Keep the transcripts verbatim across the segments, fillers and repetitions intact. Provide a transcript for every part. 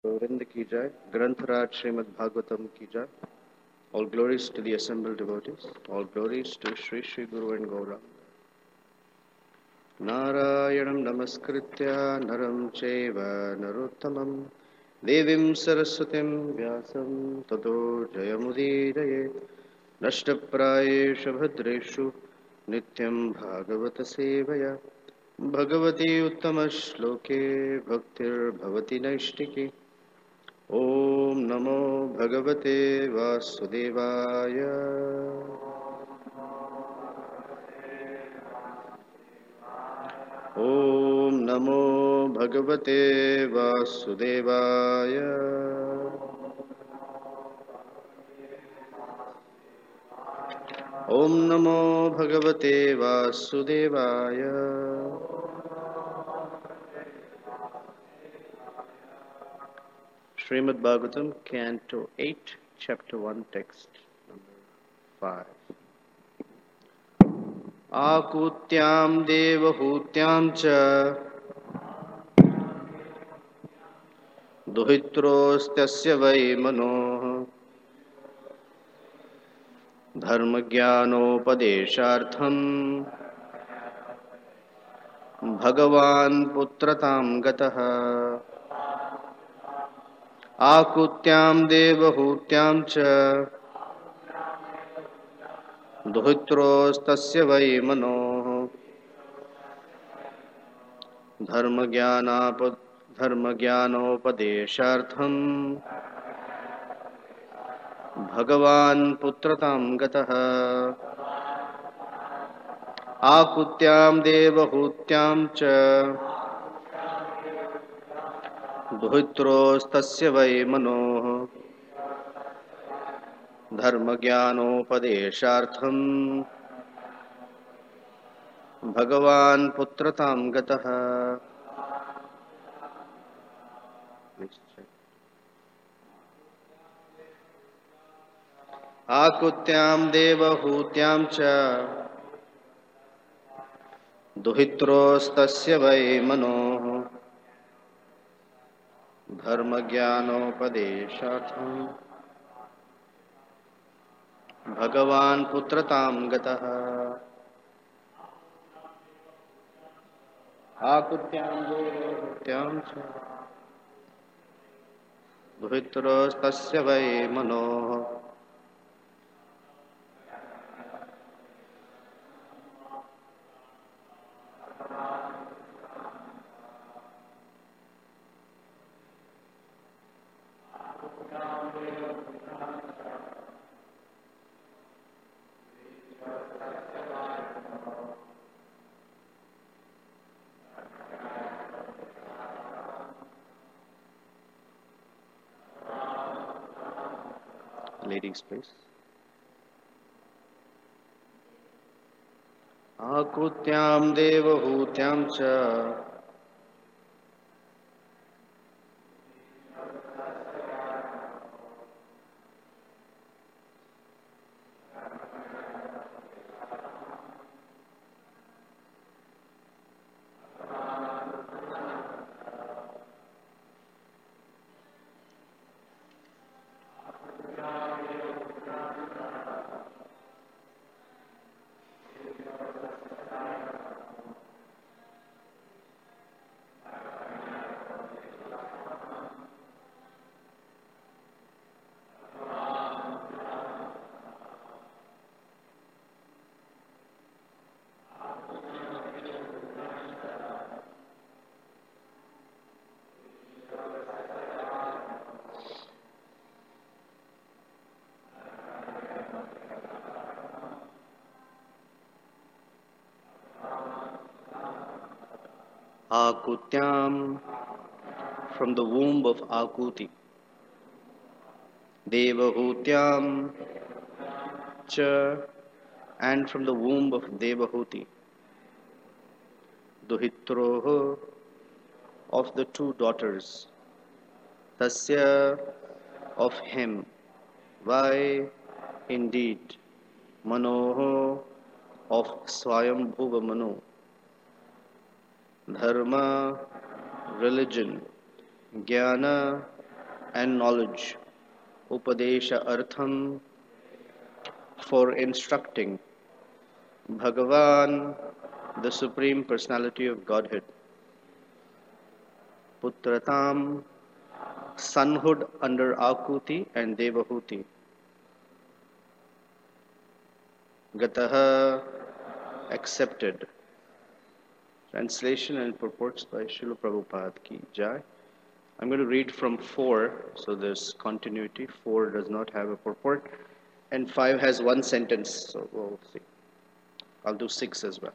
गोविंद की जय। ग्रंथराज श्रीमद् भागवतम की जय। All glories to the assembled devotees. All glories to Sri Sri Guru and Gaura. Narayanam namaskritya naram chaiva narottamam devim saraswatim vyasam tato jayamudiraye nashtaprayeshu bhadreshu nityam bhagavata sevaya bhagavati uttama shloke bhaktir bhavati naishtiki. ओम नमो भगवते वासुदेवाय। ओम नमो भगवते वासुदेवाय। ओम नमो भगवते वासुदेवाय। Srimad Bhagavatam, Canto eight, Chapter one, Text number five. Akutyam devahutyam cha दुहित्रोस्त्य वै मनोः धर्मज्ञानोपदेशार्थं भगवान् पुत्रतां गतः। आकुत्यां देवहूत्यां च दुहित्रोस्तस्य वै मनोः धर्मज्ञानाप धर्मज्ञानोपदेशार्थं भगवान् पुत्रतां गतः। आकुत्यां देवहूत्यां च दुहित्रोस्तस्य वै मनोः धर्मज्ञानोपदेशार्थं भगवान् पुत्रतां गतः। आकुत्यां देवहूत्यां च दुहित्रोस्तस्य वै मनोः धर्मज्ञानोपदेशार्थं भगवान् पुत्रतां गतः। आकुत्यां देवहूत्यां च दुहित्रोस्तस्य वै मनोः Ladies, please. आकुत्यां देवहूत्यां च Akutyam, from the womb of Akuti. Devahutyam cha, and from the womb of Devahuti. Duhitroho, of the two daughters. Tasya, of him. Why, indeed. Manoho, of Swayambhuva Manu. Dharma, religion. Jnana, and knowledge. Upadesha Artham, for instructing. Bhagavan, the Supreme Personality of Godhead. Putratam, sonhood under Akuti and Devahuti. Gataha, accepted. Translation and purports by Srila Prabhupada ki Jai. I'm going to read from four, so there's continuity. Four does not have a purport, and five has one sentence, so we'll see. I'll do six as well.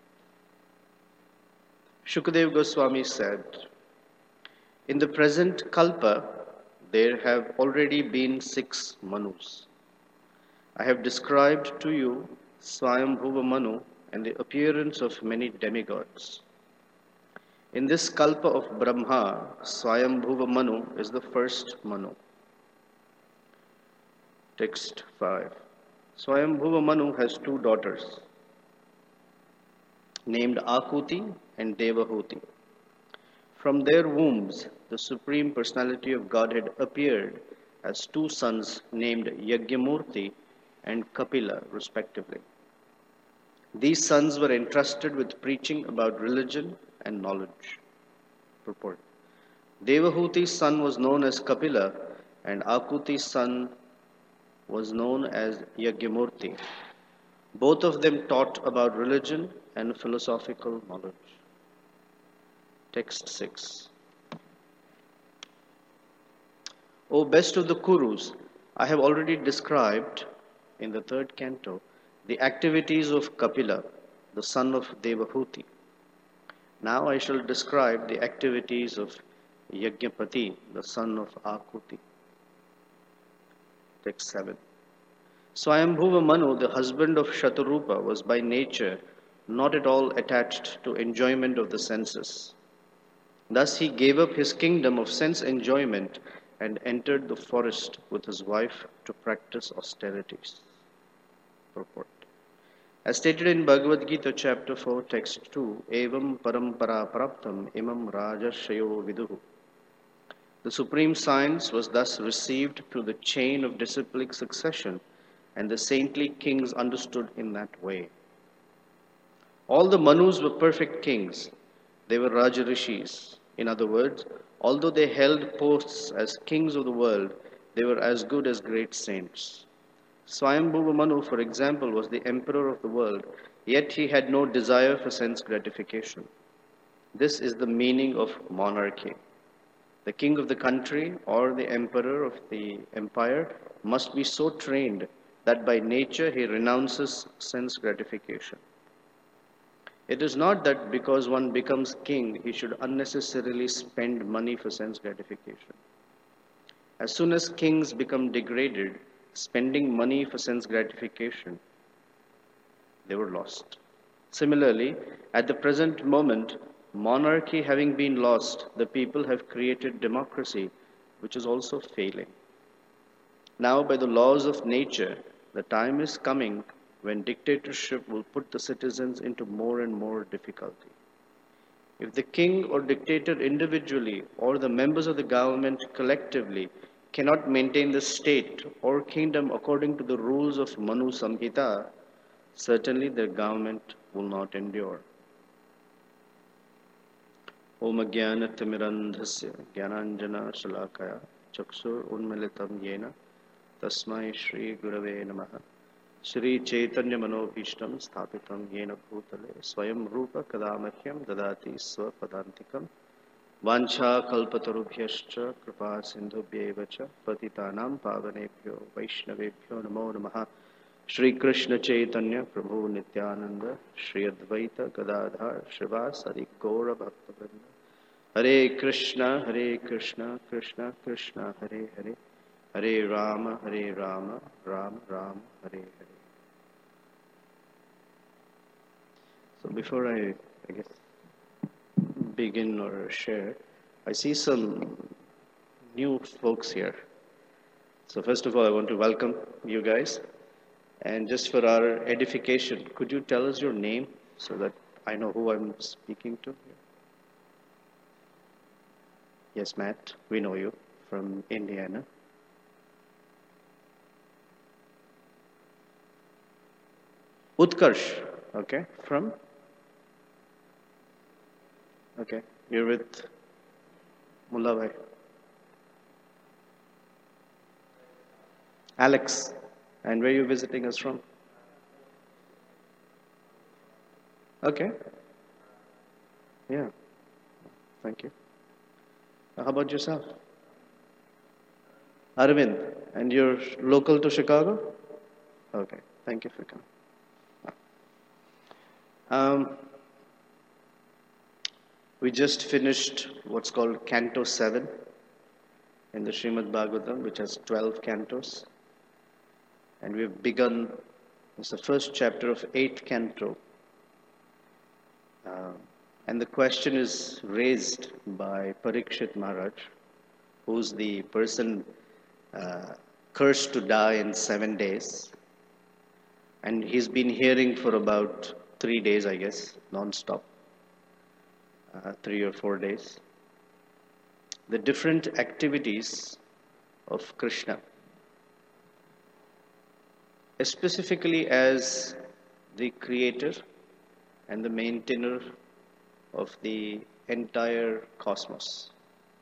Shukadeva Goswami said, in the present Kalpa, there have already been six Manus. I have described to you Swayambhuva Manu and the appearance of many demigods. In this Kalpa of Brahma, Swayambhuva Manu is the first Manu. Text five. Swayambhuva Manu has two daughters, named Akuti and Devahuti. From their wombs, the Supreme Personality of Godhead appeared as two sons named Yagyamurti and Kapila, respectively. These sons were entrusted with preaching about religion and knowledge. Purport. Devahuti's son was known as Kapila, and Akuti's son was known as Yagyamurti. Both of them taught about religion and philosophical knowledge. Text six. O best of the Kurus, I have already described in the third canto the activities of Kapila, the son of Devahuti. Now I shall describe the activities of Yagyapati, the son of Akuti. Text seven. Swayambhuva Manu, the husband of Shatarupa, was by nature not at all attached to enjoyment of the senses. Thus he gave up his kingdom of sense enjoyment and entered the forest with his wife to practice austerities. Purport. As stated in Bhagavad Gita chapter four, text two, Evam parampara praptam imam rajashayo viduhu. The supreme science was thus received through the chain of disciplic succession, and the saintly kings understood in that way. All the Manus were perfect kings. They were Raja Rishis. In other words, although they held posts as kings of the world, they were as good as great saints. Swayambhuva Manu, for example, was the emperor of the world, yet he had no desire for sense gratification. This is the meaning of monarchy. The king of the country or the emperor of the empire must be so trained that by nature he renounces sense gratification. It is not that because one becomes king, he should unnecessarily spend money for sense gratification. As soon as kings become degraded, spending money for sense gratification, they were lost. Similarly, at the present moment, monarchy having been lost, the people have created democracy, which is also failing. Now, by the laws of nature, the time is coming when dictatorship will put the citizens into more and more difficulty. If the king or dictator individually or the members of the government collectively cannot maintain the state or kingdom according to the rules of Manu Samhita, certainly their government will not endure. Om Jnanatimirandhasya Jnananjana Shalakaya Chakshur Unmilitam Yena Tasmai Shri Gurave Namaha Shri Chaitanya Manobhishtam Sthapitam Yena Bhutale Swayam Rupa Kadamahyam Dadati Swapadantikam Vancha Kalpatarubhyascha Kripa Sindhubhyevacha Patitanam Pavanebhyo Vaishnavebhyo Namo Namaha Shri Krishna Chaitanya Prabhu Nityananda Shri Advaita Gadadhar Shrivasari Gaura Bhaktivinoda Hare Krishna Hare Krishna Krishna Krishna Hare Hare Hare Rama Hare Rama Rama Rama Hare Hare. So before I, I guess, begin or share, I see some new folks here. So first of all, I want to welcome you guys. And just for our edification, could you tell us your name so that I know who I'm speaking to? Yes, Matt, we know you. from India, no? Utkarsh, okay, from? Okay, you're with Mullah Bhai. Alex, and where are you visiting us from? Okay, yeah, thank you. How about yourself? Arvind, and you're local to Chicago? Okay, thank you for coming. Um, we just finished what's called Canto seven in the Srimad Bhagavatam, which has twelve cantos. And we've begun, it's the first chapter of eighth canto. Uh, and the question is raised by Parikshit Maharaj, who's the person uh, cursed to die in seven days. And he's been hearing for about three days, I guess, non-stop, uh, three or four days, the different activities of Krishna, specifically as the creator and the maintainer of the entire cosmos.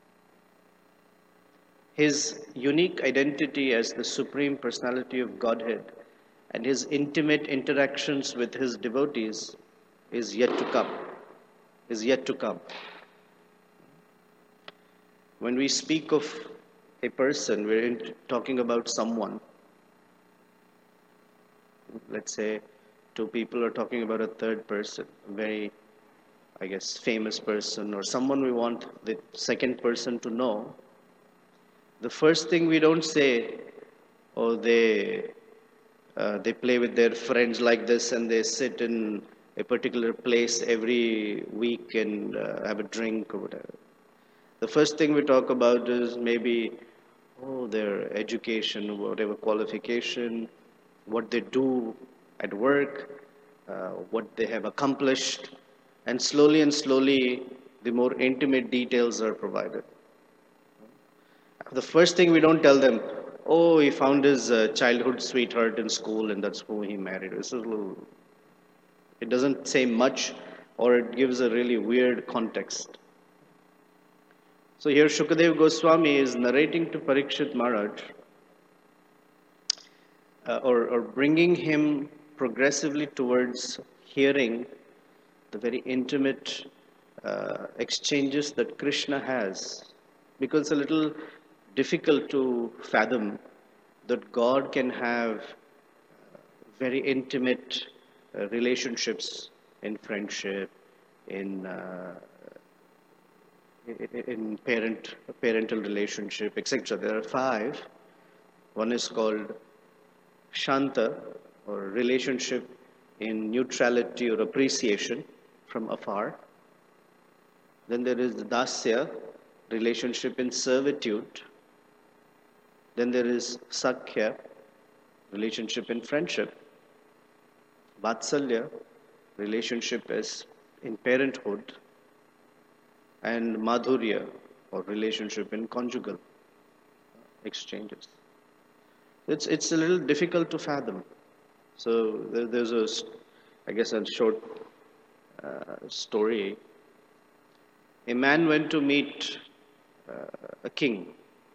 His unique identity as the Supreme Personality of Godhead and his intimate interactions with his devotees is yet to come. Is yet to come. When we speak of a person, we're in, talking about someone. Let's say two people are talking about a third person, a very, I guess, famous person, or someone we want the second person to know. The first thing we don't say, oh, they uh, they play with their friends like this and they sit in a particular place every week and uh, have a drink or whatever. The first thing we talk about is maybe, oh, their education, whatever qualification, what they do at work, uh, what they have accomplished, and slowly and slowly the more intimate details are provided. The first thing we don't tell them, oh, he found his uh, childhood sweetheart in school and that's who he married. This is a little, it doesn't say much or it gives a really weird context. So here Shukadev Goswami is narrating to Parikshit Maharaj uh, or, or bringing him progressively towards hearing the very intimate uh, exchanges that Krishna has. Because it's a little difficult to fathom that God can have very intimate uh, relationships in friendship, in uh, in parent parental relationship, et cetera. There are five. One is called Shanta, or relationship in neutrality or appreciation from afar. Then there is Dasya, relationship in servitude. Then there is Sakhya, relationship in friendship. Vatsalya, relationship as in parenthood. And Madhurya, or relationship in conjugal exchanges. It's, it's a little difficult to fathom. So there, there's a, I guess, a short uh, story. A man went to meet uh, a king.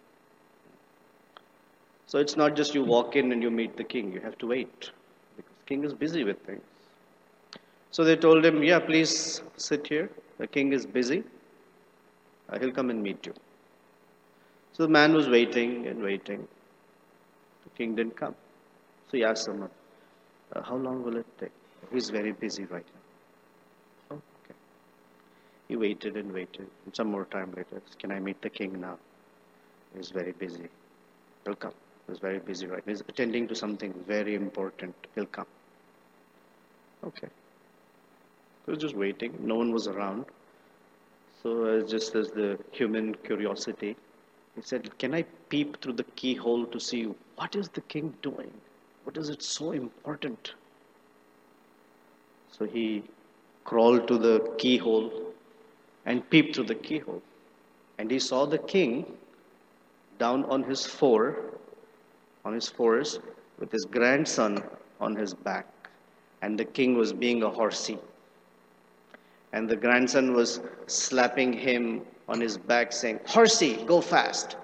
So it's not just you walk in and you meet the king. You have to wait because the king is busy with things. So they told him, yeah, please sit here. The king is busy. Uh, he'll come and meet you. So the man was waiting and waiting. The king didn't come. So he asked someone, uh, how long will it take? He's very busy right now. Oh, okay. He waited and waited. And some more time later, can I meet the king now? He's very busy. He'll come. He's very busy right now. He's attending to something very important. He'll come. Okay. He was just waiting. No one was around. So uh, just as the human curiosity, he said, can I peep through the keyhole to see what is the king doing? What is it so important? So he crawled to the keyhole and peeped through the keyhole. And he saw the king down on his fore, on his forehead, with his grandson on his back. And the king was being a horsey. And the grandson was slapping him on his back, saying, "Horsey, go fast."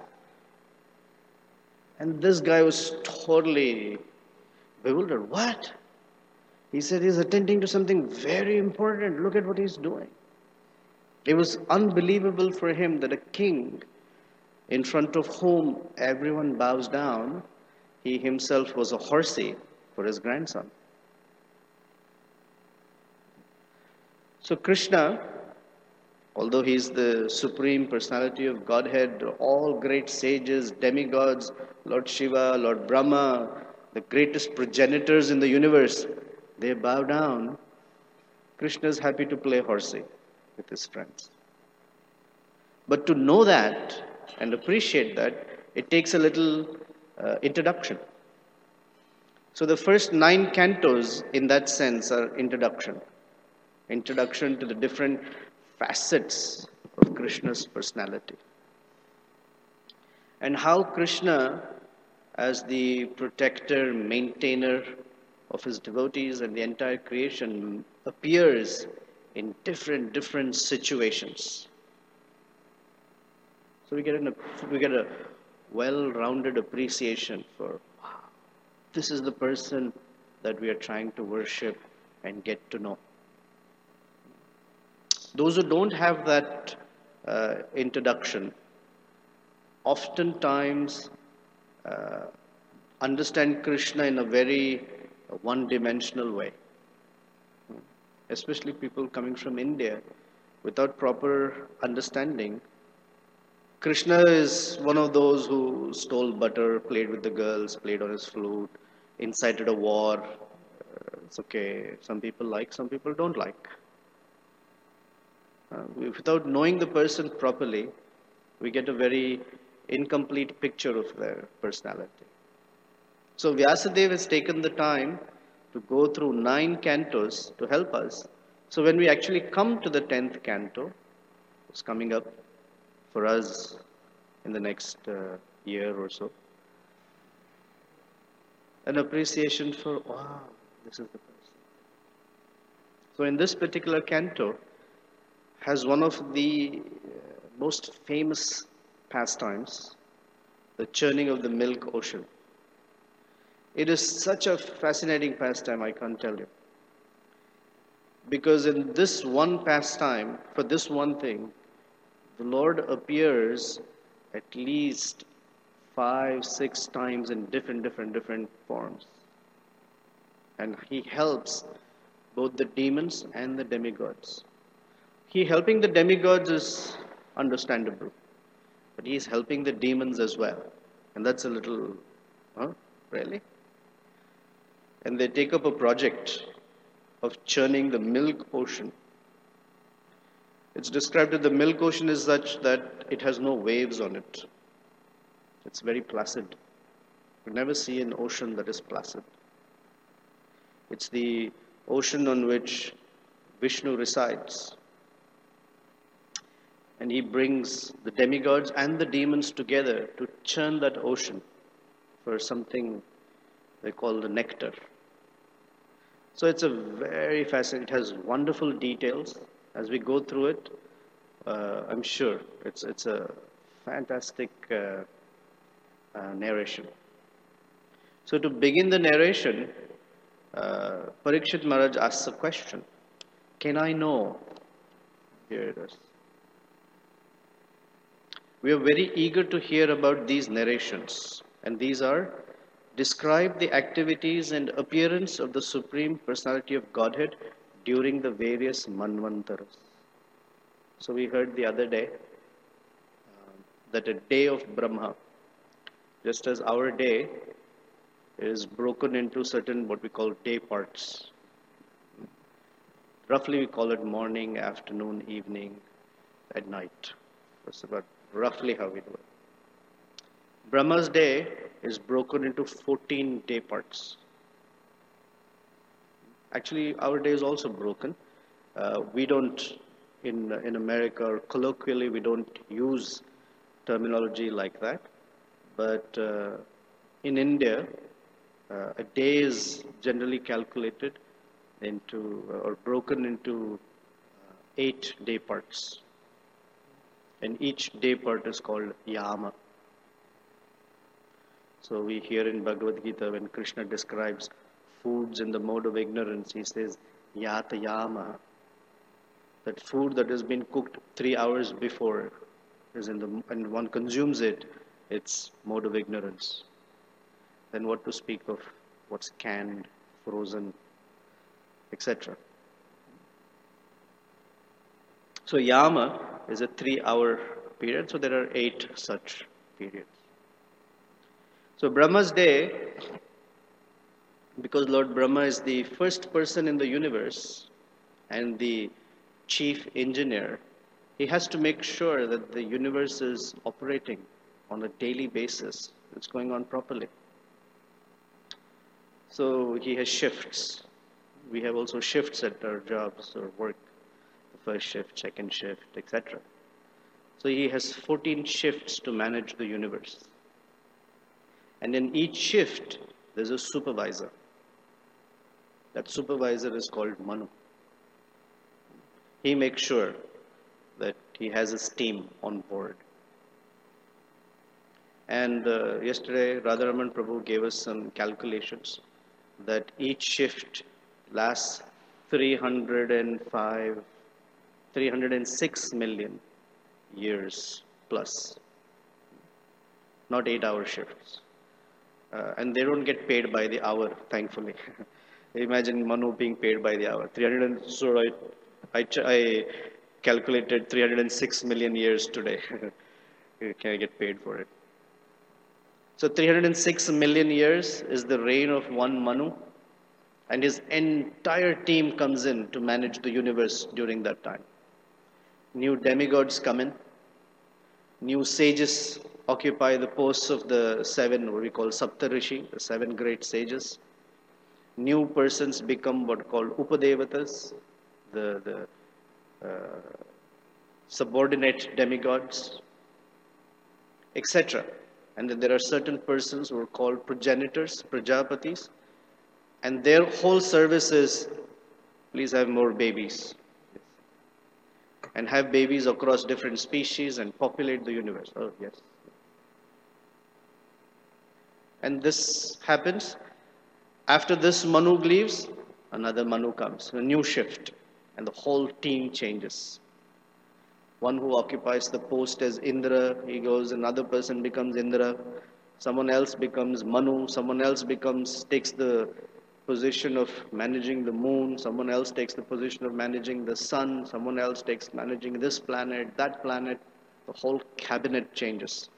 And this guy was totally bewildered. What? He said he's attending to something very important. Look at what he's doing. It was unbelievable for him that a king, in front of whom everyone bows down, he himself was a horsey for his grandson. So Krishna, although he is the supreme personality of Godhead, all great sages, demigods, Lord Shiva, Lord Brahma, the greatest progenitors in the universe, they bow down. Krishna is happy to play horsey with his friends. But to know that and appreciate that, it takes a little uh, introduction. So the first nine cantos in that sense are introduction. Introduction to the different facets of Krishna's personality. And how Krishna, as the protector, maintainer of his devotees and the entire creation, appears in different, different situations. So we get, an, we get a well-rounded appreciation for, wow, this is the person that we are trying to worship and get to know. Those who don't have that uh, introduction oftentimes uh, understand Krishna in a very one-dimensional way. Especially people coming from India, without proper understanding, Krishna is one of those who stole butter, played with the girls, played on his flute, incited a war. Uh, it's okay. Some people like, some people don't like. Uh, without knowing the person properly, we get a very incomplete picture of their personality. So Vyasadeva has taken the time to go through nine cantos to help us. So when we actually come to the tenth canto, it's coming up for us in the next uh, year or so, an appreciation for, wow, this is the person. So in this particular canto, has one of the uh, most famous pastimes, the churning of the milk ocean. It is such a fascinating pastime, I can't tell you. Because in this one pastime, for this one thing, the Lord appears at least five, six times in different, different, different forms. And he helps both the demons and the demigods. He helping the demigods is understandable, but he is helping the demons as well. And that's a little, huh? Really? And they take up a project of churning the milk ocean. It's described that the milk ocean is such that it has no waves on it. It's very placid. You never see an ocean that is placid. It's the ocean on which Vishnu resides. And he brings the demigods and the demons together to churn that ocean for something they call the nectar. So it's a very fascinating, it has wonderful details. As we go through it, uh, I'm sure it's, it's a fantastic uh, uh, narration. So to begin the narration, uh, Parikshit Maharaj asks a question. Can I know? Here it is. We are very eager to hear about these narrations, and these are: describe the activities and appearance of the Supreme Personality of Godhead during the various Manvantaras. So we heard the other day uh, that a day of Brahma, just as our day is broken into certain what we call day parts. Roughly we call it morning, afternoon, evening, at night. That's about roughly how we do it. Brahma's day is broken into fourteen day parts. Actually, our day is also broken. Uh, we don't, in, in America, or colloquially, we don't use terminology like that. But uh, in India, uh, a day is generally calculated into uh, or broken into uh, eight day parts. And each day part is called yama. So we hear in Bhagavad Gita when Krishna describes foods in the mode of ignorance, he says, yata yama. That food that has been cooked three hours before is in the, and one consumes it, it's mode of ignorance. Then what to speak of what's canned, frozen, et cetera. So yama is a three-hour period, so there are eight such periods. So Brahma's day, because Lord Brahma is the first person in the universe and the chief engineer, he has to make sure that the universe is operating on a daily basis. It's going on properly. So he has shifts. We have also shifts at our jobs or work. The first shift, second shift, et cetera. So he has fourteen shifts to manage the universe. And in each shift, there's a supervisor. That supervisor is called Manu. He makes sure that he has his team on board. And uh, yesterday, Radharaman Prabhu gave us some calculations that each shift lasts three hundred five, three hundred six million years plus. Not eight-hour shifts. Uh, and they don't get paid by the hour, thankfully. Imagine Manu being paid by the hour. three hundred, so I, I, I calculated three hundred six million years today. Can I get paid for it? So three hundred six million years is the reign of one Manu, and his entire team comes in to manage the universe during that time. New demigods come in. New sages occupy the posts of the seven, what we call Saptarishi, the seven great sages. New persons become what are called Upadevatas, the, the uh, subordinate demigods, et cetera. And then there are certain persons who are called progenitors, Prajapatis, and their whole service is, please have more babies. And have babies across different species and populate the universe. Oh, yes. And this happens. After this Manu leaves, another Manu comes, a new shift, and the whole team changes. One who occupies the post as Indra, he goes, another person becomes Indra, someone else becomes Manu, someone else becomes, takes the position of managing the moon, someone else takes the position of managing the sun, someone else takes managing this planet, that planet, the whole cabinet changes.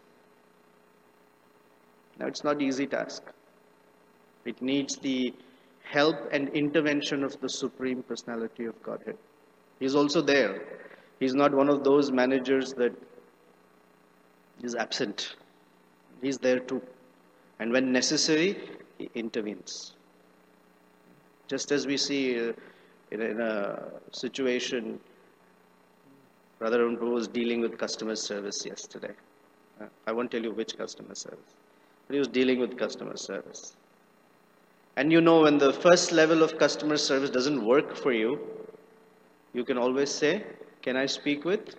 Now it's not an easy task. It needs the help and intervention of the Supreme Personality of Godhead. He's also there. He's not one of those managers that is absent. He's there too. And when necessary, he intervenes. Just as we see uh, in, a, in a situation, Radharaman Prabhu was dealing with customer service yesterday. Uh, I won't tell you which customer service, but he was dealing with customer service. And you know, when the first level of customer service doesn't work for you, you can always say, can I speak with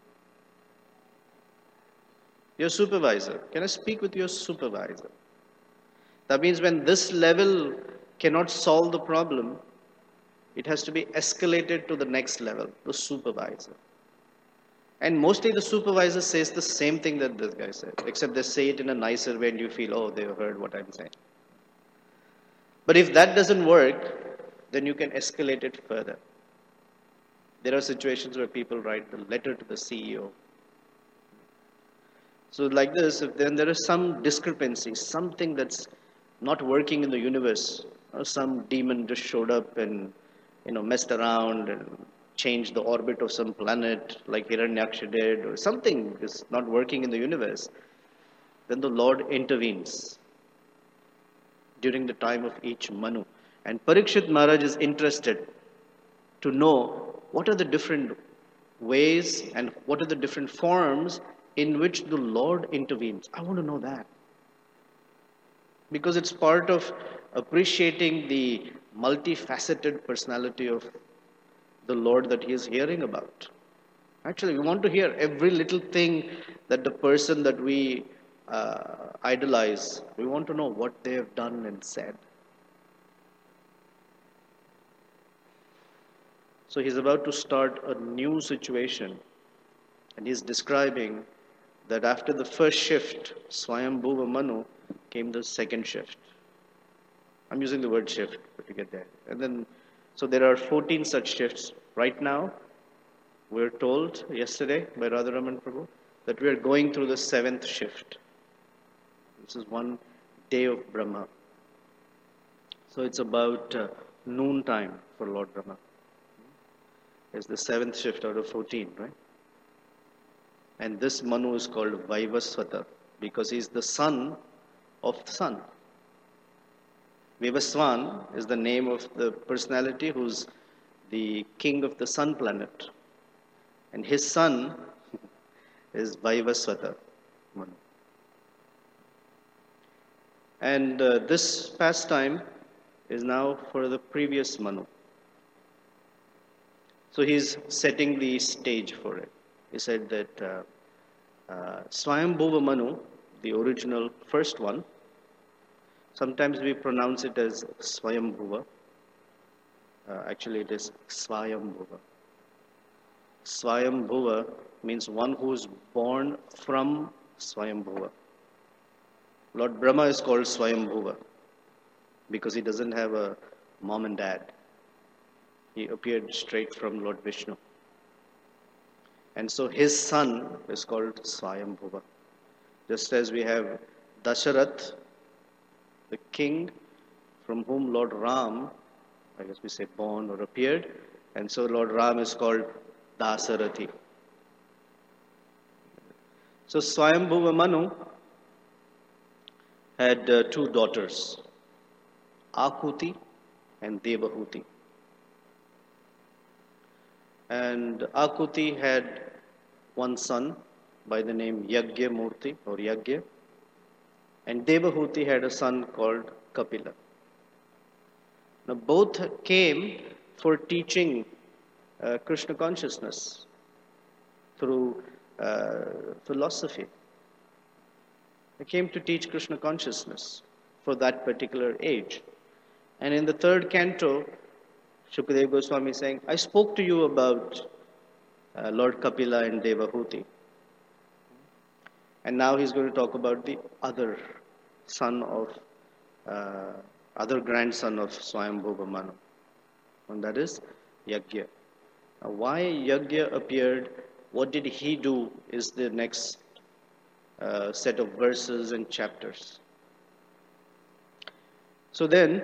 your supervisor? Can I speak with your supervisor? That means when this level cannot solve the problem, it has to be escalated to the next level, the supervisor. And mostly the supervisor says the same thing that this guy said, except they say it in a nicer way and you feel, oh, they've heard what I'm saying. But if that doesn't work, then you can escalate it further. There are situations where people write the letter to the C E O. So like this, if then there is some discrepancy, something that's not working in the universe, or some demon just showed up and, you know, messed around and changed the orbit of some planet like Hiranyaksha did, or something is not working in the universe, then the Lord intervenes during the time of each Manu. And Parikshit Maharaj is interested to know what are the different ways and what are the different forms in which the Lord intervenes. I want to know that. because it's part of appreciating the multifaceted personality of the Lord that he is hearing about. Actually, we want to hear every little thing that the person that we uh, idolize, we want to know what they have done and said. So he's about to start a new situation, and he's describing that after the first shift, Swayambhuva Manu, came the second shift. I'm using the word shift, but you get that. And then, so there are fourteen such shifts. Right now, we're told yesterday by Radharaman Prabhu that we are going through the seventh shift. This is one day of Brahma. So it's about uh, noon time for Lord Brahma. It's the seventh shift out of fourteen, right? And this Manu is called Vaivasvata because he's the son of the sun. Vivaswan is the name of the personality who's the king of the sun planet. And his son is Vaivasvata Manu. And uh, this pastime is now for the previous Manu. So he's setting the stage for it. He said that uh, uh, Swayambhuva Manu, the original first one, sometimes we pronounce it as Swayambhuva. Uh, actually, it is Swayambhuva. Swayambhuva means one who is born from Swayambhuva. Lord Brahma is called Swayambhuva because he doesn't have a mom and dad. He appeared straight from Lord Vishnu. And so his son is called Swayambhuva. Just as we have Dasharath, the king from whom Lord Ram, I guess we say born or appeared, and so Lord Ram is called Dasarathi. So Swayambhuva Manu had uh, two daughters, Akuti and Devahuti. And Akuti had one son by the name Yagya Murti or Yagya, and Devahuti had a son called Kapila. Now both came for teaching uh, Krishna consciousness through uh, philosophy. They came to teach Krishna consciousness for that particular age. And in the third canto, Shukadeva Goswami is saying, I spoke to you about uh, Lord Kapila and Devahuti. And now he's going to talk about the other son of, uh, other grandson of Swayambhuva Manu. And that is Yagya. Now why Yagya appeared, what did he do is the next uh, set of verses and chapters. So then,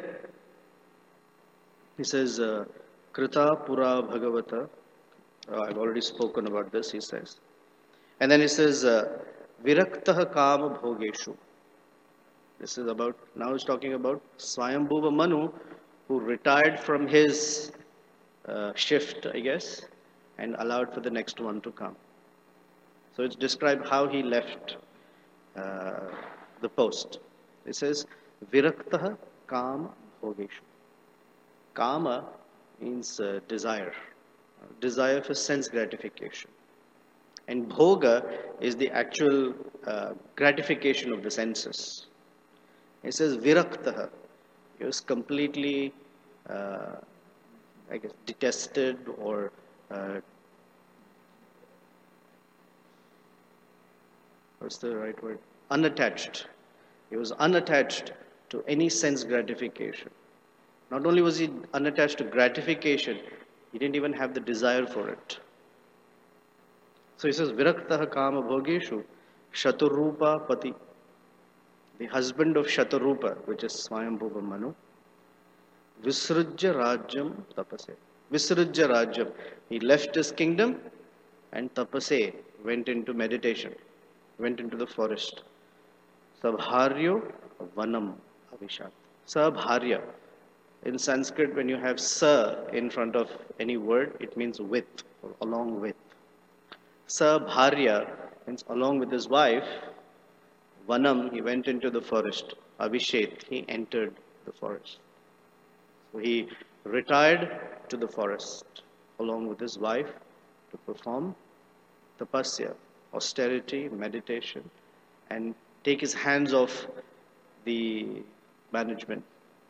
he says, uh, Krita Pura Bhagavata. Uh, I've already spoken about this, he says. And then he says, uh, Viraktaha Kama Bhogeshu. This is about, now he's talking about Swayambhuva Manu, who retired from his uh, shift, I guess, and allowed for the next one to come. So it's described how he left uh, the post. It says, Viraktaha Kama Bhogeshu. Kama means uh, desire, desire for sense gratification. And bhoga is the actual uh, gratification of the senses. It says viraktaha. He was completely, uh, I guess, detested or uh, what's the right word? Unattached. He was unattached to any sense gratification. Not only was he unattached to gratification, he didn't even have the desire for it. So he says, Viraktaha Kama Bhogeshu Shaturupa Pati. The husband of Shatarupa, which is Swayambhuva Manu, Visrujya Rajyam Tapase. Visrujya Rajyam. He left his kingdom and Tapase went into meditation, went into the forest. Sabharyo Vanam Avishat. Sabharya. In Sanskrit, when you have sa in front of any word, it means with or along with. Sabharya means along with his wife. Vanam, he went into the forest. Abhishet, he entered the forest. So he retired to the forest along with his wife to perform tapasya, austerity, meditation, and take his hands off the management.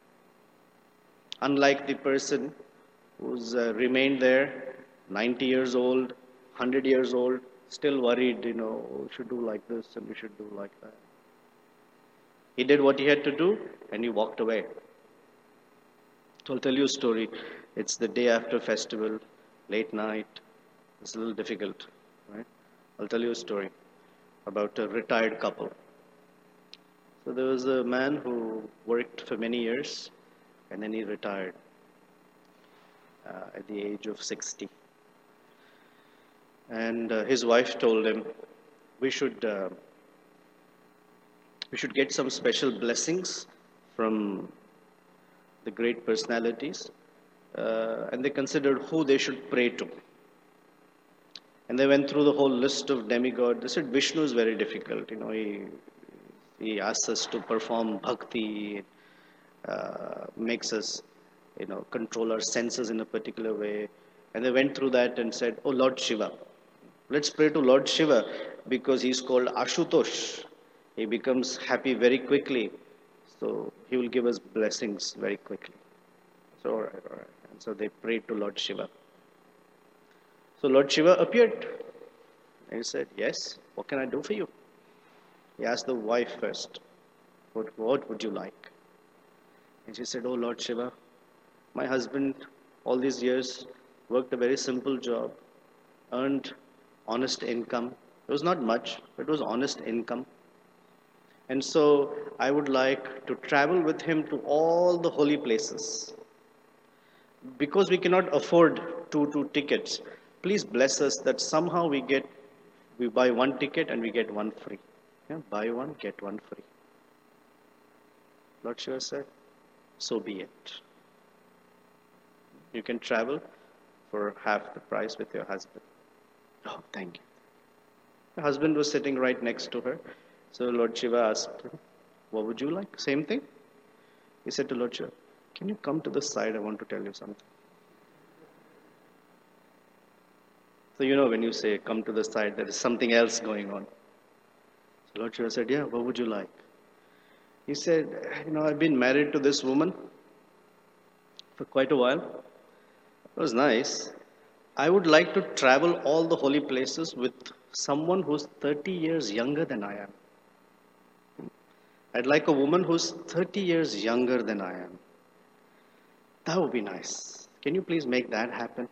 Unlike the person who's uh, remained there, ninety years old, one hundred years old, still worried, you know, oh, we should do like this and we should do like that. He did what he had to do and he walked away. So I'll tell you a story. It's the day after festival, late night. It's a little difficult, right? I'll tell you a story about a retired couple. So there was a man who worked for many years and then he retired uh, at the age of sixty. And uh, his wife told him, we should, uh, we should get some special blessings from the great personalities. Uh, and they considered who they should pray to. And they went through the whole list of demigods. They said Vishnu is very difficult. You know, he, he asks us to perform bhakti, uh, makes us, you know, control our senses in a particular way. And they went through that and said, oh, Lord Shiva. Let's pray to Lord Shiva because he's called Ashutosh. He becomes happy very quickly. So he will give us blessings very quickly. So, all right, all right. And so they prayed to Lord Shiva. So Lord Shiva appeared. And he said, yes, what can I do for you? He asked the wife first, what, what would you like? And she said, oh Lord Shiva, my husband all these years worked a very simple job, earned honest income. It was not much, but it was honest income. And so I would like to travel with him to all the holy places. Because we cannot afford two, two tickets, please bless us that somehow we get, we buy one ticket and we get one free. Yeah, buy one, get one free. Lord Shiva said, so be it. You can travel for half the price with your husband. Oh, thank you. The husband was sitting right next to her. So Lord Shiva asked him, what would you like? Same thing. He said to Lord Shiva, can you come to the side? I want to tell you something. So you know when you say come to the side, there is something else going on. So Lord Shiva said, yeah, what would you like? He said, you know, I've been married to this woman for quite a while. It was nice. I would like to travel all the holy places with someone who's thirty years younger than I am. I'd like a woman who's thirty years younger than I am. That would be nice. Can you please make that happen?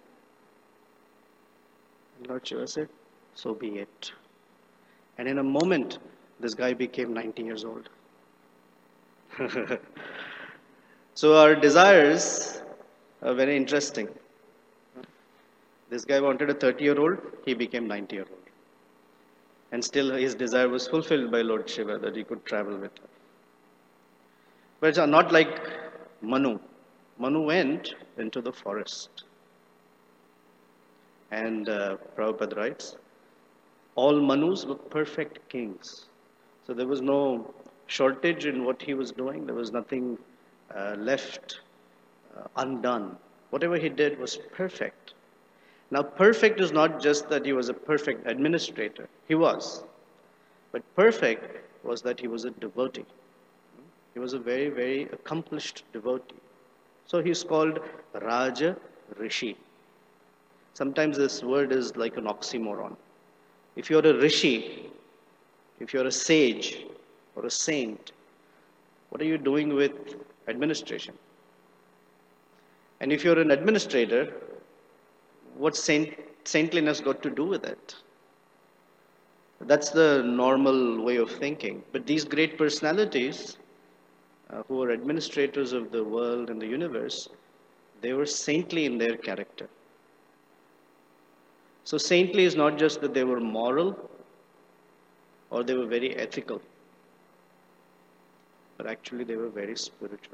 And Lord Shiva said, so be it. And in a moment, this guy became ninety years old. So our desires are very interesting. This guy wanted a thirty-year-old, he became ninety-year-old. And still his desire was fulfilled by Lord Shiva that he could travel with her. But it's not like Manu. Manu went into the forest. And uh, Prabhupada writes, all Manus were perfect kings. So there was no shortage in what he was doing. There was nothing uh, left uh, undone. Whatever he did was perfect. Now, perfect is not just that he was a perfect administrator. He was. But perfect was that he was a devotee. He was a very, very accomplished devotee. So he's called Raja Rishi. Sometimes this word is like an oxymoron. If you're a rishi, if you're a sage or a saint, what are you doing with administration? And if you're an administrator, what's saint, saintliness got to do with it? That's the normal way of thinking. But these great personalities, uh, who were administrators of the world and the universe, they were saintly in their character. So saintly is not just that they were moral or they were very ethical, but actually they were very spiritual.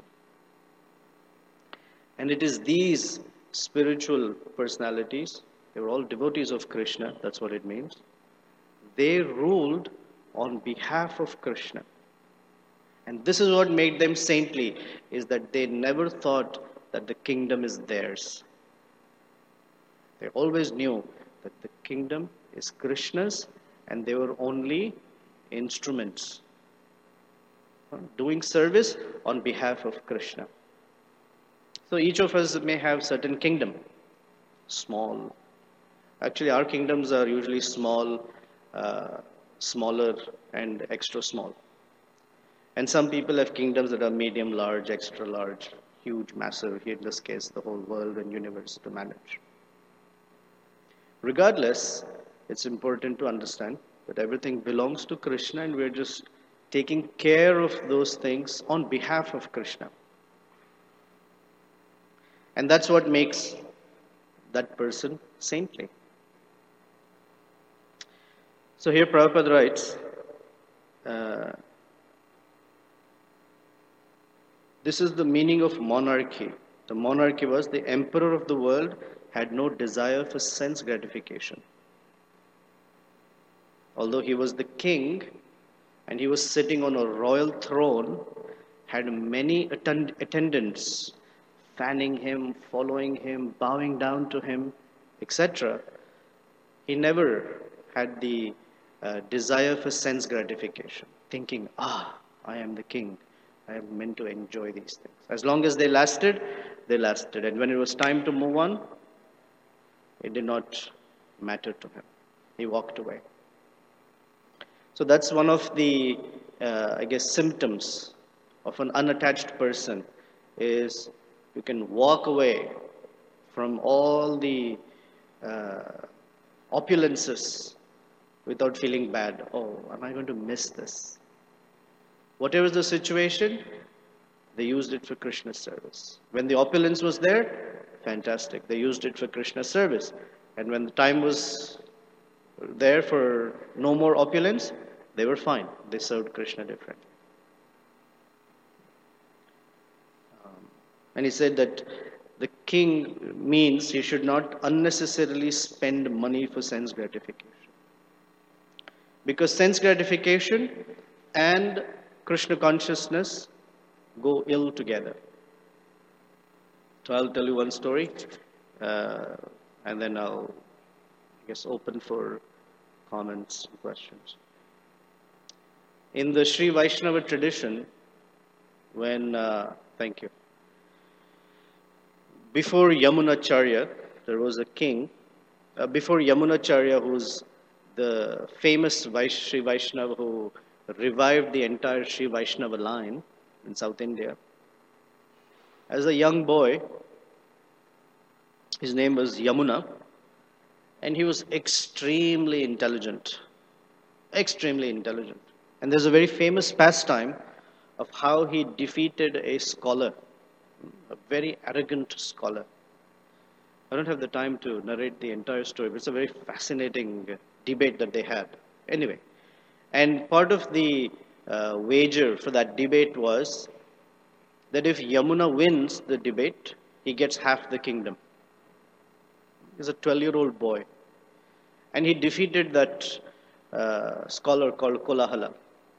And it is these spiritual personalities, they were all devotees of Krishna, that's what it means. They ruled on behalf of Krishna. And this is what made them saintly, is that they never thought that the kingdom is theirs. They always knew that the kingdom is Krishna's and they were only instruments doing service on behalf of Krishna. So each of us may have certain kingdom, small. Actually, our kingdoms are usually small, uh, smaller, and extra small. And some people have kingdoms that are medium, large, extra large, huge, massive. Here in this case, the whole world and universe to manage. Regardless, it's important to understand that everything belongs to Krishna and we're just taking care of those things on behalf of Krishna. And that's what makes that person saintly. So here Prabhupada writes, uh, this is the meaning of monarchy. The monarchy was the emperor of the world had no desire for sense gratification. Although he was the king and he was sitting on a royal throne, had many attend- attendants fanning him, following him, bowing down to him, et cetera. He never had the uh, desire for sense gratification, thinking, ah, I am the king. I am meant to enjoy these things. As long as they lasted, they lasted. And when it was time to move on, it did not matter to him. He walked away. So that's one of the, uh, I guess, symptoms of an unattached person is you can walk away from all the uh, opulences without feeling bad. Oh, am I going to miss this? Whatever the situation, they used it for Krishna's service. When the opulence was there, fantastic. They used it for Krishna's service. And when the time was there for no more opulence, they were fine. They served Krishna differently. Um, and he said that the king means he should not unnecessarily spend money for sense gratification. Because sense gratification and Krishna consciousness go ill together. So I'll tell you one story, uh, and then I'll, I guess, open for comments and questions. In the Sri Vaishnava tradition, when, uh, thank you, before Yamunacharya, there was a king, uh, before Yamunacharya, who's the famous Vaish- Sri Vaishnava who revived the entire Sri Vaishnava line in South India. As a young boy, his name was Yamuna, and he was extremely intelligent, extremely intelligent. And there's a very famous pastime of how he defeated a scholar, a very arrogant scholar. I don't have the time to narrate the entire story, but it's a very fascinating debate that they had. Anyway, and part of the uh, wager for that debate was that if Yamuna wins the debate, he gets half the kingdom. He's a twelve-year-old boy. And he defeated that uh, scholar called Kolahala.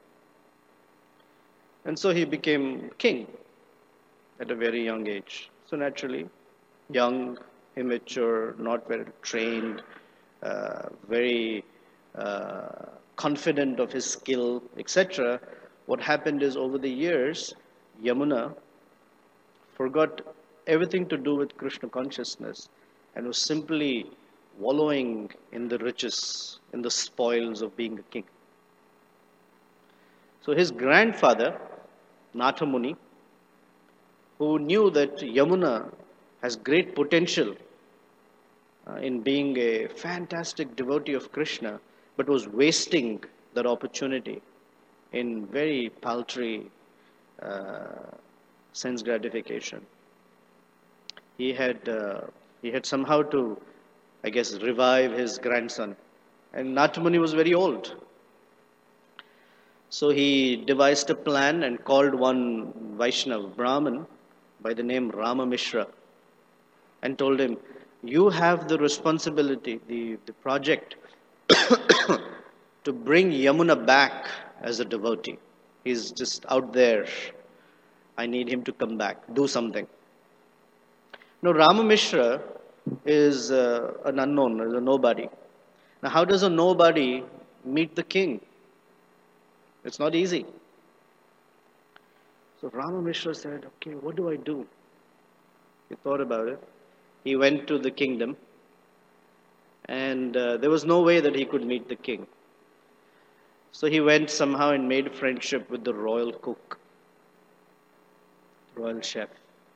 And so he became king at a very young age. So naturally, young, immature, not very trained, uh, very uh, confident of his skill, et cetera. What happened is over the years, Yamuna forgot everything to do with Krishna consciousness and was simply wallowing in the riches, in the spoils of being a king. So his grandfather, Natha Muni, who knew that Yamuna has great potential uh, in being a fantastic devotee of Krishna, but was wasting that opportunity in very paltry uh, sense gratification. He had uh, he had somehow to, I guess, revive his grandson. And Natha Muni was very old. So he devised a plan and called one Vaishnava Brahmin by the name Rama Mishra and told him, you have the responsibility, the, the project to bring Yamuna back as a devotee. He's just out there. I need him to come back, do something. Now, Rama Mishra is uh, an unknown, is a nobody. Now, how does a nobody meet the king? It's not easy. So Rama Mishra said, okay, what do I do? He thought about it. He went to the kingdom, and uh, there was no way that he could meet the king. So he went somehow and made friendship with the royal cook, royal chef.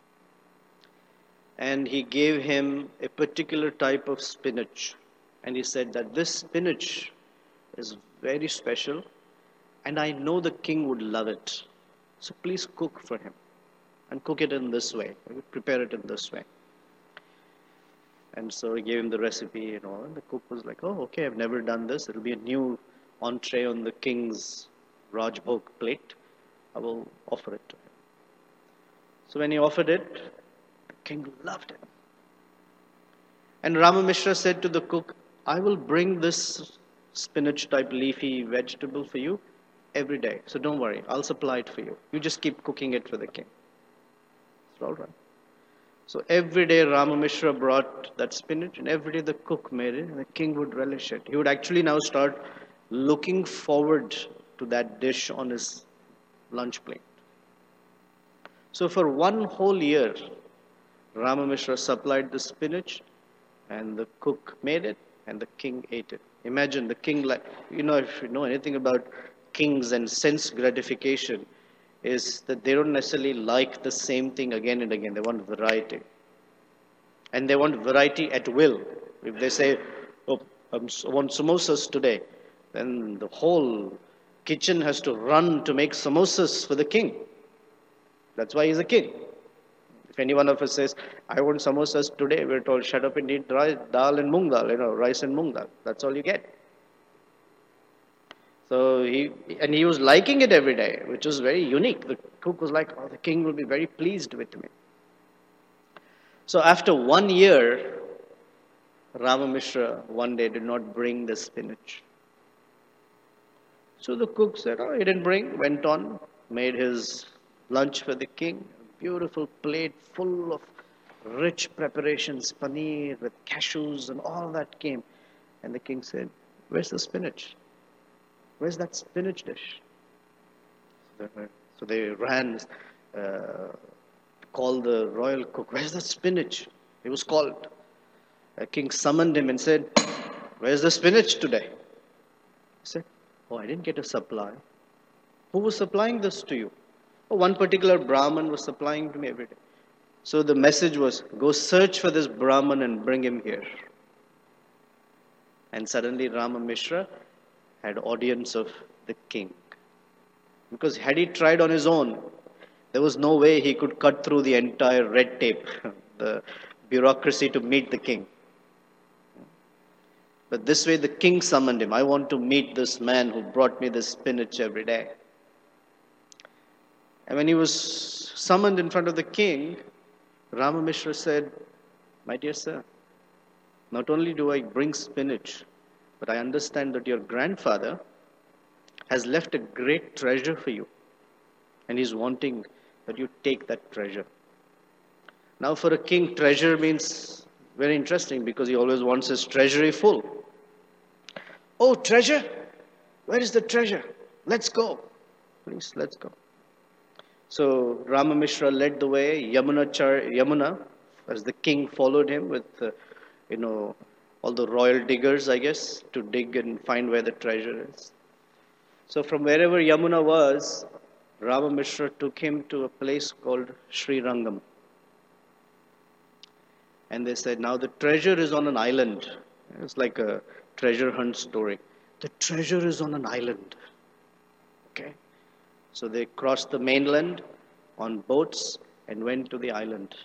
And he gave him a particular type of spinach. And he said that this spinach is very special, and I know the king would love it. So please cook for him, and cook it in this way, prepare it in this way. And so he gave him the recipe and all, and the cook was like, oh, okay, I've never done this. It'll be a new entree on the king's Rajbhog plate. I will offer it to him. So when he offered it, the king loved it. And Rama Mishra said to the cook, I will bring this spinach type leafy vegetable for you every day. So don't worry, I'll supply it for you. You just keep cooking it for the king. It's all right. So every day Rama Mishra brought that spinach, and every day the cook made it, and the king would relish it. He would actually now start looking forward to that dish on his lunch plate. So for one whole year, Rama Mishra supplied the spinach, and the cook made it, and the king ate it. Imagine the king, like, you know, if you know anything about kings and sense gratification, is that they don't necessarily like the same thing again and again. They want variety. And they want variety at will. If they say, oh, I want samosas today, then the whole kitchen has to run to make samosas for the king. That's why he's a king. If any one of us says, I want samosas today, we're told, shut up and eat rice, dal and mung dal, you know, rice and mung dal. That's all you get. So he, and he was liking it every day, which was very unique. The cook was like, oh, the king will be very pleased with me. So after one year, Rama Mishra one day did not bring the spinach. So the cook said, oh, he didn't bring, went on, made his lunch for the king, a beautiful plate full of rich preparations, paneer with cashews and all that came. And the king said, where's the spinach? Where's that spinach dish? So they ran, uh, called the royal cook. Where's the spinach? He was called. The king summoned him and said, where's the spinach today? He said, oh, I didn't get a supply. Who was supplying this to you? Oh, one particular Brahmin was supplying to me every day. So the message was, go search for this Brahmin and bring him here. And suddenly Rama Mishra had audience of the king. Because had he tried on his own, there was no way he could cut through the entire red tape, the bureaucracy to meet the king. But this way the king summoned him. I want to meet this man who brought me this spinach every day. And when he was summoned in front of the king, Rama Mishra said, my dear sir, not only do I bring spinach, but I understand that your grandfather has left a great treasure for you. And he's wanting that you take that treasure. Now for a king, treasure means very interesting because he always wants his treasury full. Oh, treasure? Where is the treasure? Let's go. Please, let's go. So Rama Mishra led the way. Yamuna, Char, Yamuna as the king followed him with, uh, you know, all the royal diggers, I guess, to dig and find where the treasure is. So from wherever Yamuna was, Rama Mishra took him to a place called Sri Rangam. And they said, now the treasure is on an island. It's like a treasure hunt story. The treasure is on an island. Okay? So they crossed the mainland on boats and went to the island.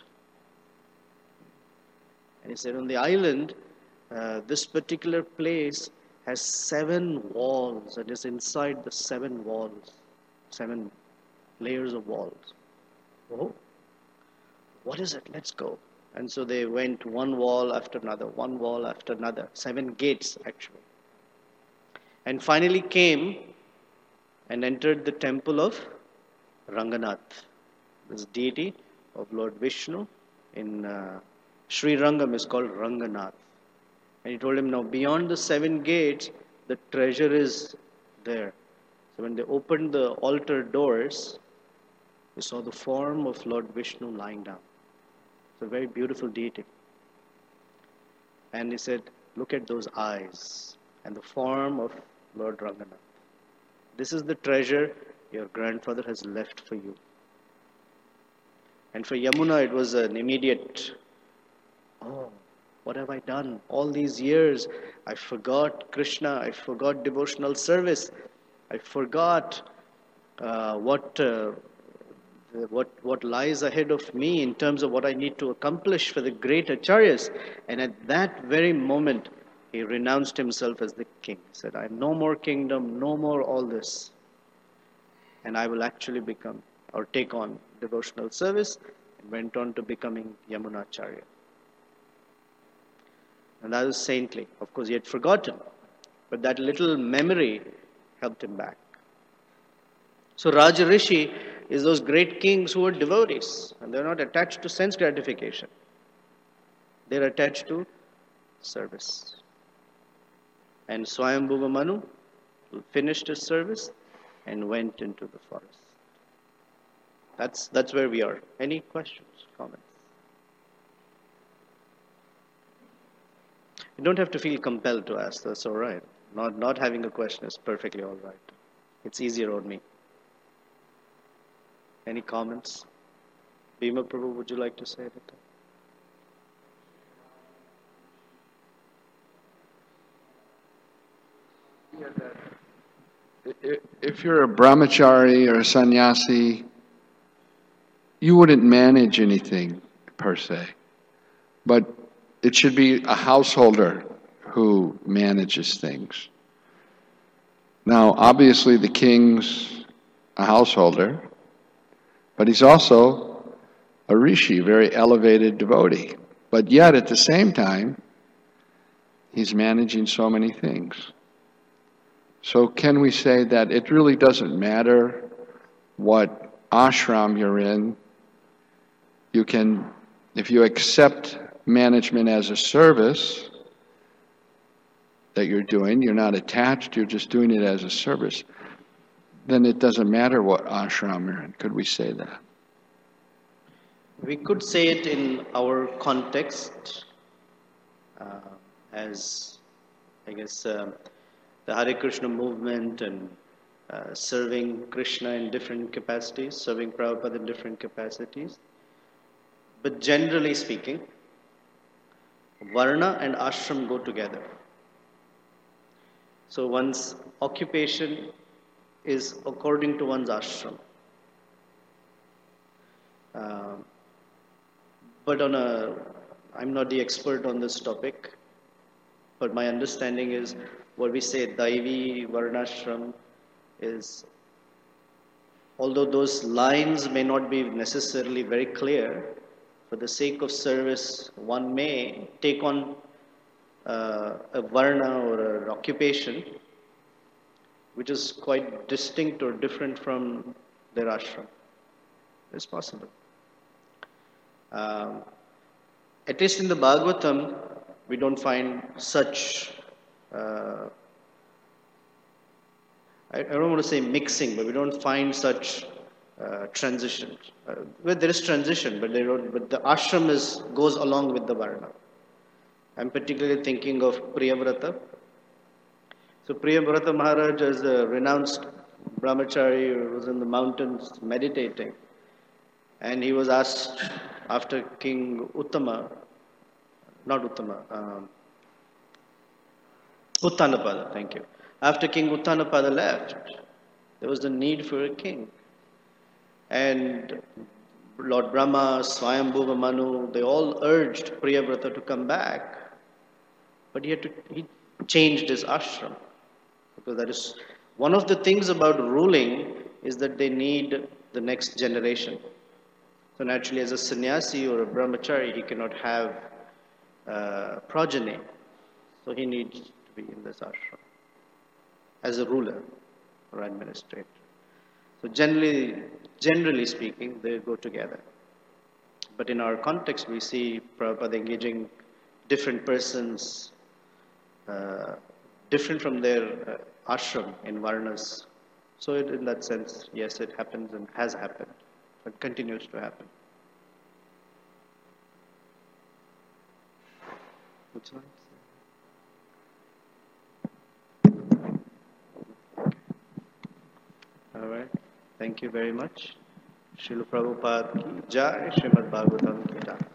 And he said, on the island, uh, this particular place has seven walls and is inside the seven walls. Seven layers of walls. Oh, what is it? Let's go. And so they went one wall after another, one wall after another. Seven gates, actually. and finally came and entered the temple of Ranganath, this deity of Lord Vishnu in uh, Sri Rangam is called Ranganath. And he told him, now beyond the seven gates, the treasure is there. So when they opened the altar doors, they saw the form of Lord Vishnu lying down. It's a very beautiful deity. And he said, look at those eyes and the form of Lord Ranganath. This is the treasure your grandfather has left for you. And for Yamuna, it was an immediate, oh, what have I done? All these years, I forgot Krishna, I forgot devotional service, I forgot uh, what, uh, what, what lies ahead of me in terms of what I need to accomplish for the great acharyas. And at that very moment, he renounced himself as the king. He said, I have no more kingdom, no more all this. And I will actually become or take on devotional service, and went on to becoming Yamunacharya. And that was saintly. Of course, he had forgotten, but that little memory helped him back. So Raja Rishi is those great kings who are devotees, and they're not attached to sense gratification. They're attached to service. And Swayambhuva Manu finished his service and went into the forest. That's, that's where we are. Any questions, comments? You don't have to feel compelled to ask. That's all right. Not, not having a question is perfectly all right. It's easier on me. Any comments? Bhima Prabhu, would you like to say anything? If you're a brahmachari or a sannyasi, you wouldn't manage anything per se, but it should be a householder who manages things. Now, obviously the king's a householder, but he's also a rishi, very elevated devotee. But yet at the same time, he's managing so many things. So can we say that it really doesn't matter what ashram you're in? You can, if you accept management as a service that you're doing, you're not attached, you're just doing it as a service, then it doesn't matter what ashram you're in. Could we say that? We could say it in our context uh, as, I guess, uh, the Hare Krishna movement and uh, serving Krishna in different capacities, serving Prabhupada in different capacities. But generally speaking, Varna and ashram go together. So one's occupation is according to one's ashram. Uh, but on a, I'm not the expert on this topic, but my understanding is what we say Daivi Varnashram is, although those lines may not be necessarily very clear, for the sake of service, one may take on uh, a Varna or an occupation which is quite distinct or different from their ashram. It's possible. Um, at least in the Bhagavatam, we don't find such, uh, I, I don't want to say mixing, but we don't find such uh, transition. Uh, well, there is transition, but, they don't, but the ashram is, goes along with the Varna. I'm particularly thinking of Priyavrata. So Priyavrata Maharaj is a renounced brahmachari who was in the mountains meditating. And he was asked after King Uttama, not Uttama, um, Uttanapada, thank you. After King Uttanapada left, there was the need for a king. And Lord Brahma, Swayambhuva Manu, they all urged Priyavrata to come back. But he had to, he changed his ashram. Because that is, one of the things about ruling is that they need the next generation. So naturally, as a sannyasi or a brahmachari, he cannot have uh, progeny. So he needs to be in this ashram. as a ruler or administrator. So generally, generally speaking, they go together. But in our context, we see Prabhupada engaging different persons, uh, different from their uh, ashram in Varnas. So it, in that sense, yes, it happens and has happened, but continues to happen. Which one? All right. Thank you very much. Srila Prabhupada ki jai, Srimad Bhagavatam ki jai.